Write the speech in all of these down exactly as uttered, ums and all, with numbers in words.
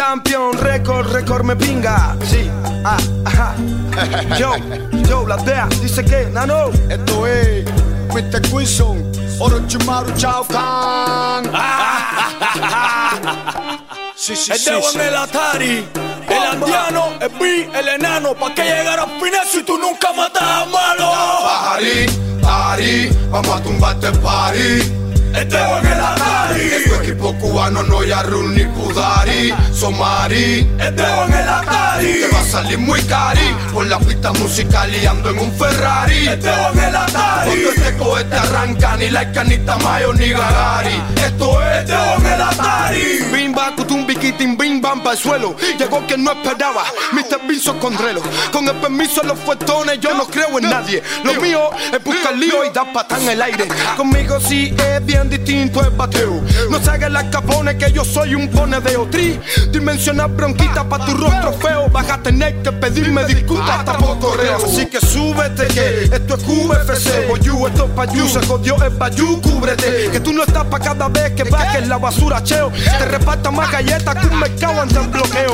campeón, récord, récord me pinga. Sí, ah, ajá. Yo, yo, la D E A, dice que, nano. Esto es mister Quinson, Orochimaru Chao Kahn. Sí, sí, el sí, dedo sí. en el Atari, el andiano, el B, el enano. Pa' que llegara al final si tú nunca matas a malo. Party, party, vamos a tumbarte el party. El dedo en el Atari, En tu equipo cubano no hay Arun ni Pudari, Somari. el dedo en el Atari, Te va a salir muy cari por la pista musical y ando en un Ferrari. el dedo en el Atari, Cuando este cohete arranca, ni la canita Mayo ni Gagari. Esto el es dedo en el Atari. Bimba, cutum, biquitín, bim, bam, pa'l suelo. Llegó quien no esperaba, mister Vinson Condrelo. Con el permiso de los fuertones, yo no creo en nadie. Lo mío es buscar lío y dar patán en el aire. Conmigo sí es bien distinto el bateo. No se hagan las capones que yo soy un ponedeo. Tridimensional bronquita pa' tu rostro feo. Vas a tener que pedirme disculpas hasta por correo. Así que súbete que esto es Q F C. Boyu, esto es pa' you. Se jodió el bayou, cúbrete. Que tú no estás pa' cada vez que bajes la basura, cheo. Te reparta más galletas que un mercado ante el bloqueo.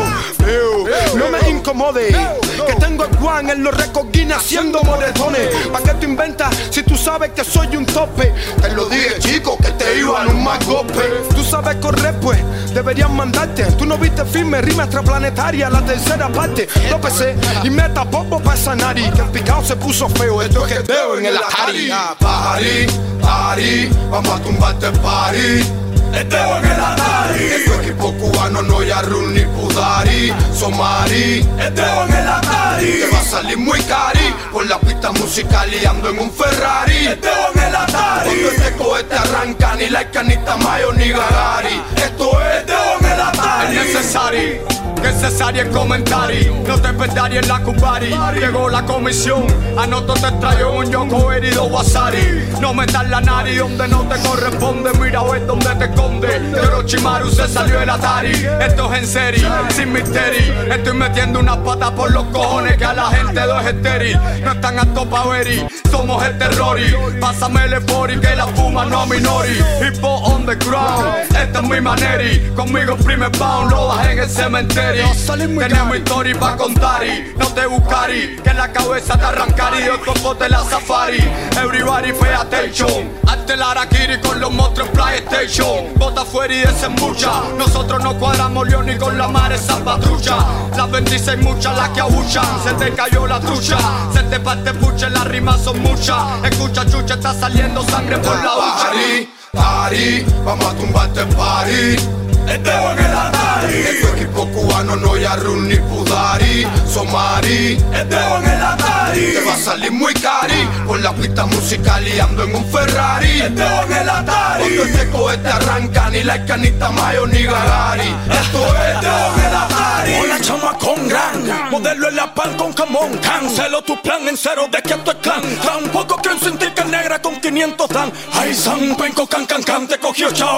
Eo, no me incomode, que tengo el Juan en los récords Guinness haciendo moretones. ¿Pa' qué tú inventas si tú sabes que soy un tope? Te lo dije, chico, que te iban un más golpe. Tú sabes correr, pues deberían mandarte. Tú no viste firme, rima extraplanetaria, la tercera parte. Lo pesé y me tapó pa' esa nariz. Que el picado se puso feo, esto es que veo en el Atari. Party, party, vamos a tumbarte el party. El dedo en el Atari, En tu equipo cubano no hay Arun ni Pudari, Somari. el dedo en el Atari, Te va a salir muy cari por la pista musical y ando en un Ferrari. el dedo en el Atari, Cuando este cohete arranca, ni la canita Mayo ni Gagari. Esto el es dedo en el Atari. Es necesario que cesarie el comentario. No te perdaría en la cubari. Llegó la comisión, anoto te traigo un yoko herido wasari. No metas la nariz donde no te corresponde. Mira a ver dónde te esconde. De Orochimaru se salió el Atari. Esto es en serie, sin misterio. Estoy metiendo una pata por los cojones que a la gente do es estéril. No están aptos pa' ver, somos el terror. Pásame el fori que la fuma no minori. Hip hop on the ground, esta es mi manera. Conmigo primer pound, lo das en el cementerio. Tenemos historia pa' contar y no te buscari. Que la cabeza te arrancar y el coco de la safari. Everybody pay attention. Arte el Arakiri con los monstruos PlayStation. Bota fuera y desembucha. Nosotros no cuadramos león ni con la mar esa patrucha. Las veintiséis muchas las que abuchan. Se te cayó la trucha, se te parte pucha, las rimas son muchas. Escucha chucha, está saliendo sangre por la hucha. Party, party, vamos a tumbarte el party. El dedo en el Atari, En tu equipo cubano no hay Arun ni Pudari, Somari. el dedo en el Atari, Te va a salir muy cari por la pista musical y ando en un Ferrari. el dedo en el Atari, Cuando este cohete arranca, ni la canita Mayo ni Gagari. Esto el es dedo en el Atari. Hola chama con gran, modelo en la pan con camón. Cancelo tu plan en cero de que esto es clan. Tampoco quiero sentir que negra con quinientos dan. Ay san, penco can can can, te cogió Chao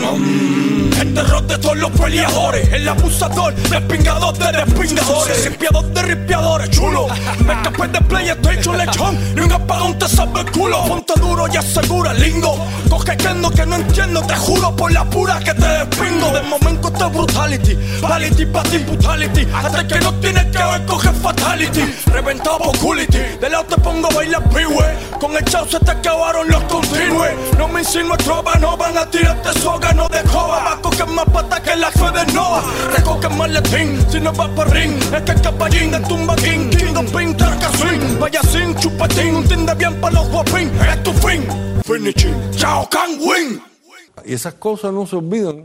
Kahn. El terror de todos los peleadores, el abusador, despingador de despingadores, ripiador de ripiadores, chulo. Me escapé de PlayStation, lechón, ni un apagón te sabe el culo. Ponte duro y asegura, lindo. Coge kendo que no entiendo, te juro por la pura que te despingo. De momento esto es brutality, pality, pati, brutality. Hasta que no tienes que ver, coge fatality. Reventado por culity, de lado te pongo a bailar piwe. Con el chao se te acabaron los continúes. No me insinúes trova, no van a tirarte soga, no de coba. Que más pata que la fe de Noah. Recoge maletín, si no va para ring. Es que el caballín de tumba king. King of ping, traca swing. Vaya sin chupatín, entiende bien pa' los guapín. Es tu fin, finishing, Chao Kahn win. Y esas cosas no se olvidan.